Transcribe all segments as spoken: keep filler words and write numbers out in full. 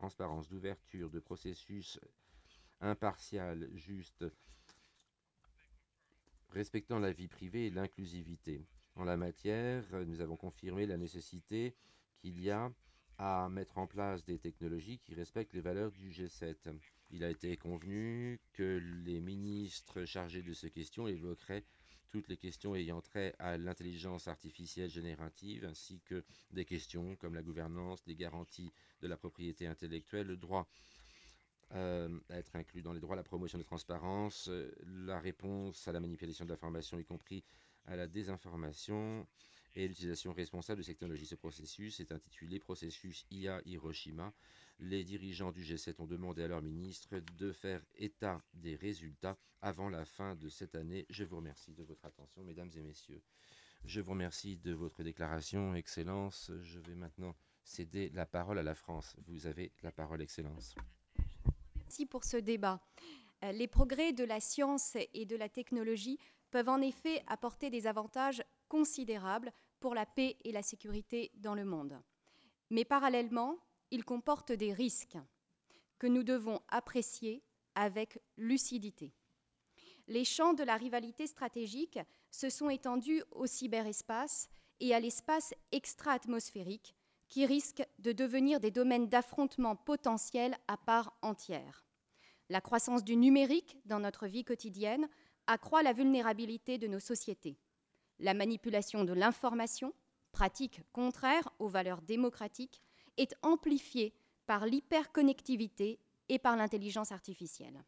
transparence, d'ouverture, de processus impartial, juste, respectant la vie privée et l'inclusivité. En la matière, nous avons confirmé la nécessité qu'il y a à mettre en place des technologies qui respectent les valeurs du G sept. Il a été convenu que les ministres chargés de ces questions évoqueraient toutes les questions ayant trait à l'intelligence artificielle générative, ainsi que des questions comme la gouvernance, les garanties de la propriété intellectuelle, le droit euh, à être inclus dans les droits, la promotion de transparence, euh, la réponse à la manipulation de l'information, y compris à la désinformation, et l'utilisation responsable de ces technologies. Ce processus est intitulé Processus I A Hiroshima. Les dirigeants du G sept ont demandé à leur ministre de faire état des résultats avant la fin de cette année. Je vous remercie de votre attention, mesdames et messieurs. Je vous remercie de votre déclaration, Excellence. Je vais maintenant céder la parole à la France. Vous avez la parole, Excellence. Merci pour ce débat. Euh, Les progrès de la science et de la technologie peuvent en effet apporter des avantages considérables pour la paix et la sécurité dans le monde. Mais parallèlement, ils comportent des risques que nous devons apprécier avec lucidité. Les champs de la rivalité stratégique se sont étendus au cyberespace et à l'espace extra-atmosphérique, qui risquent de devenir des domaines d'affrontement potentiels à part entière. La croissance du numérique dans notre vie quotidienne accroît la vulnérabilité de nos sociétés. La manipulation de l'information, pratique contraire aux valeurs démocratiques, est amplifiée par l'hyperconnectivité et par l'intelligence artificielle.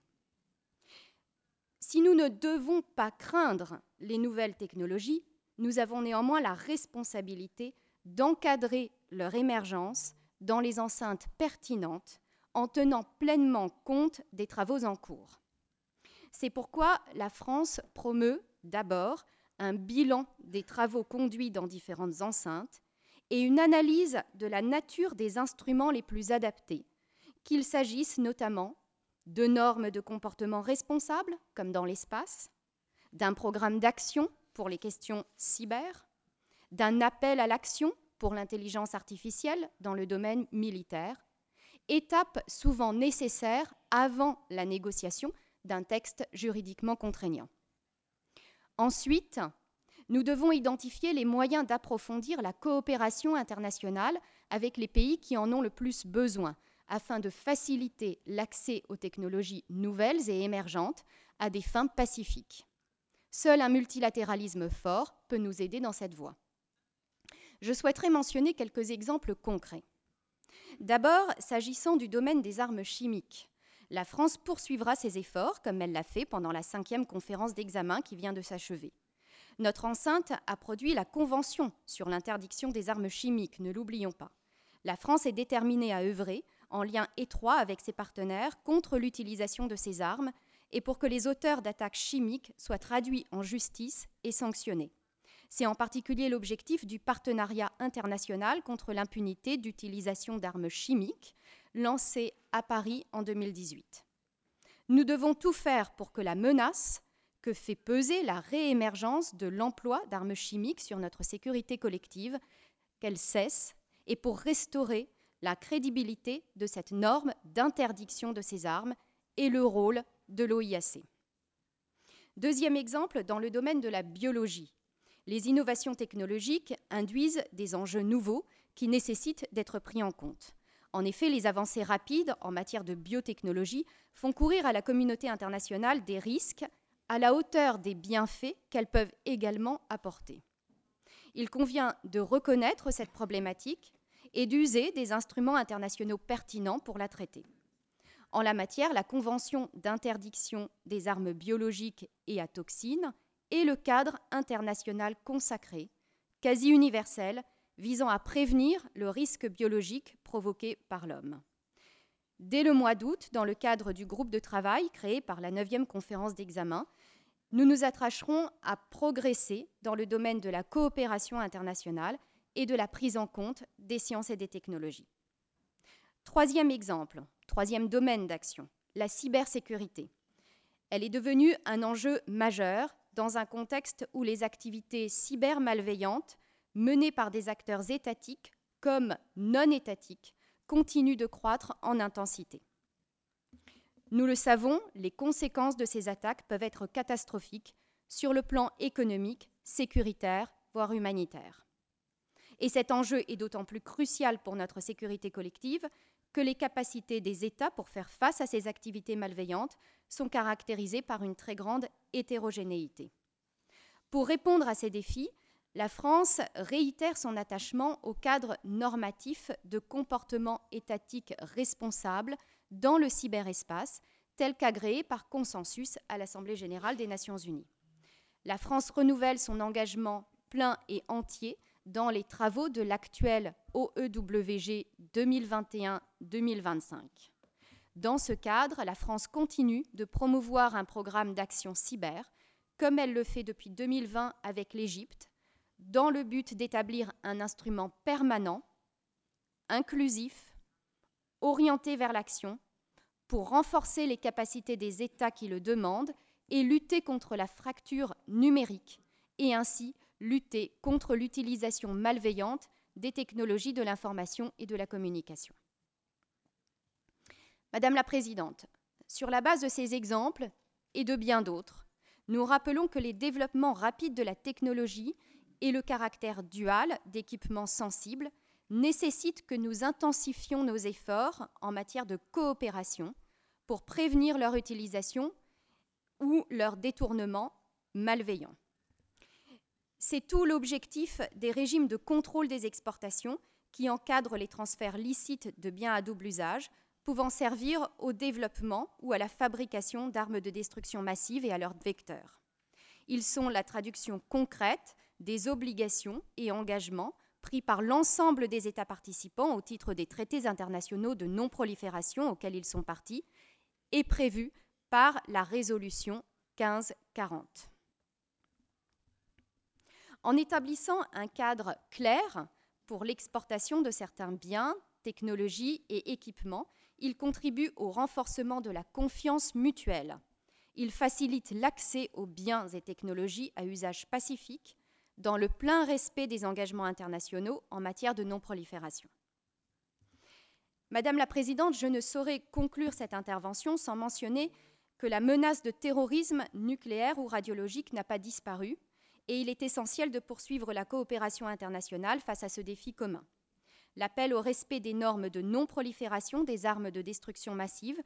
Si nous ne devons pas craindre les nouvelles technologies, nous avons néanmoins la responsabilité d'encadrer leur émergence dans les enceintes pertinentes en tenant pleinement compte des travaux en cours. C'est pourquoi la France promeut d'abord un bilan des travaux conduits dans différentes enceintes et une analyse de la nature des instruments les plus adaptés, qu'il s'agisse notamment de normes de comportement responsable, comme dans l'espace, d'un programme d'action pour les questions cyber, d'un appel à l'action pour l'intelligence artificielle dans le domaine militaire, étape souvent nécessaire avant la négociation d'un texte juridiquement contraignant. Ensuite, nous devons identifier les moyens d'approfondir la coopération internationale avec les pays qui en ont le plus besoin, afin de faciliter l'accès aux technologies nouvelles et émergentes à des fins pacifiques. Seul un multilatéralisme fort peut nous aider dans cette voie. Je souhaiterais mentionner quelques exemples concrets. D'abord, s'agissant du domaine des armes chimiques, la France poursuivra ses efforts, comme elle l'a fait pendant la cinquième conférence d'examen qui vient de s'achever. Notre enceinte a produit la Convention sur l'interdiction des armes chimiques, ne l'oublions pas. La France est déterminée à œuvrer, en lien étroit avec ses partenaires, contre l'utilisation de ces armes et pour que les auteurs d'attaques chimiques soient traduits en justice et sanctionnés. C'est en particulier l'objectif du partenariat international contre l'impunité d'utilisation d'armes chimiques, lancé à Paris en deux mille dix-huit. Nous devons tout faire pour que la menace que fait peser la réémergence de l'emploi d'armes chimiques sur notre sécurité collective, qu'elle cesse, et pour restaurer la crédibilité de cette norme d'interdiction de ces armes et le rôle de l'O I A C. Deuxième exemple, dans le domaine de la biologie. Les innovations technologiques induisent des enjeux nouveaux qui nécessitent d'être pris en compte. En effet, les avancées rapides en matière de biotechnologie font courir à la communauté internationale des risques à la hauteur des bienfaits qu'elles peuvent également apporter. Il convient de reconnaître cette problématique et d'user des instruments internationaux pertinents pour la traiter. En la matière, la Convention d'interdiction des armes biologiques et à toxines est le cadre international consacré, quasi universel, visant à prévenir le risque biologique provoqué par l'homme. Dès le mois d'août, dans le cadre du groupe de travail créé par la neuvième conférence d'examen, nous nous attacherons à progresser dans le domaine de la coopération internationale et de la prise en compte des sciences et des technologies. Troisième exemple, troisième domaine d'action, la cybersécurité. Elle est devenue un enjeu majeur dans un contexte où les activités cybermalveillantes menées par des acteurs étatiques comme non étatiques continue de croître en intensité. Nous le savons, les conséquences de ces attaques peuvent être catastrophiques sur le plan économique, sécuritaire, voire humanitaire. Et cet enjeu est d'autant plus crucial pour notre sécurité collective que les capacités des États pour faire face à ces activités malveillantes sont caractérisées par une très grande hétérogénéité. Pour répondre à ces défis, la France réitère son attachement au cadre normatif de comportement étatique responsable dans le cyberespace, tel qu'agréé par consensus à l'Assemblée générale des Nations unies. La France renouvelle son engagement plein et entier dans les travaux de l'actuel O E W G deux mille vingt et un deux mille vingt-cinq. Dans ce cadre, la France continue de promouvoir un programme d'action cyber, comme elle le fait depuis deux mille vingt avec l'Égypte, dans le but d'établir un instrument permanent, inclusif, orienté vers l'action, pour renforcer les capacités des États qui le demandent et lutter contre la fracture numérique et ainsi lutter contre l'utilisation malveillante des technologies de l'information et de la communication. Madame la Présidente, sur la base de ces exemples et de bien d'autres, nous rappelons que les développements rapides de la technologie et le caractère dual d'équipements sensibles nécessitent que nous intensifions nos efforts en matière de coopération pour prévenir leur utilisation ou leur détournement malveillant. C'est tout l'objectif des régimes de contrôle des exportations qui encadrent les transferts licites de biens à double usage, pouvant servir au développement ou à la fabrication d'armes de destruction massive et à leurs vecteurs. Ils sont la traduction concrète des obligations et engagements pris par l'ensemble des États participants au titre des traités internationaux de non-prolifération auxquels ils sont partis et prévus par la résolution quinze quarante. En établissant un cadre clair pour l'exportation de certains biens, technologies et équipements, il contribue au renforcement de la confiance mutuelle. Il facilite l'accès aux biens et technologies à usage pacifique dans le plein respect des engagements internationaux en matière de non-prolifération. Madame la Présidente, je ne saurais conclure cette intervention sans mentionner que la menace de terrorisme nucléaire ou radiologique n'a pas disparu et il est essentiel de poursuivre la coopération internationale face à ce défi commun. L'appel au respect des normes de non-prolifération des armes de destruction massive